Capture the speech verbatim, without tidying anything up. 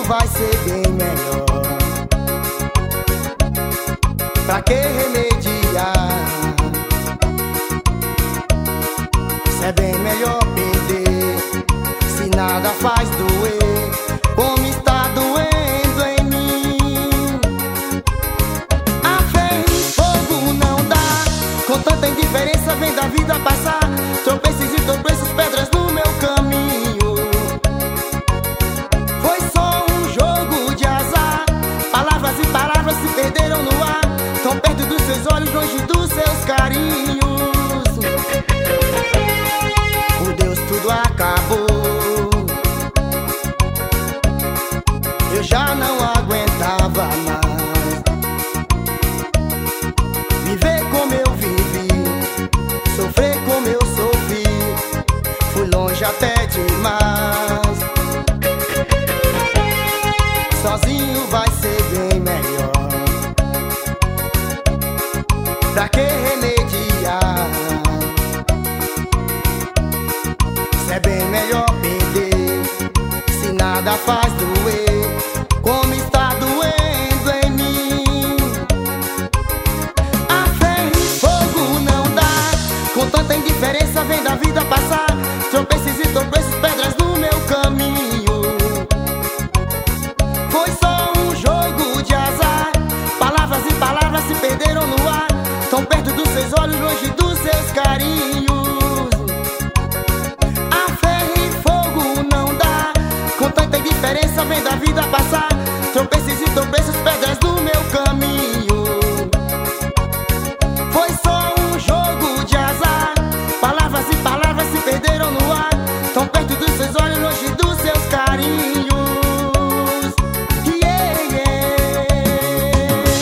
vai ser bem melhor. Pra que remediar? Se é bem melhor perder, se nada faz doer, como está doendo em mim. A fé em fogo não dá, com tanta indiferença vendo a vida passar. Tropeços e tropeços, pedras no meu caminho. Foi só um jogo de azar, palavras e palavras se perderam no ar, tão perto dos seus olhos, longe dos seus carinhos. Por Deus tudo acabou, eu já não aguentava mais viver como eu vivi, sofrer como eu sofri. Fui longe até demais. Sozinho vai ser bem melhor. Pra que remediar? Se é bem melhor perder, se nada faz doer, como está doendo em mim. A fé em fogo não dá, com tanta indiferença vendo a vida passar. Tropeços e tropeços, pedras no meu caminho. Foi só um jogo de azar, palavras e palavras se perderam no ar, tão perto dos seus olhos, longe dos seus carinhos. A fé em fogo não dá, com tanta indiferença vendo a vida passar. Tropeços e tropeços, pedras no meu caminho. Foi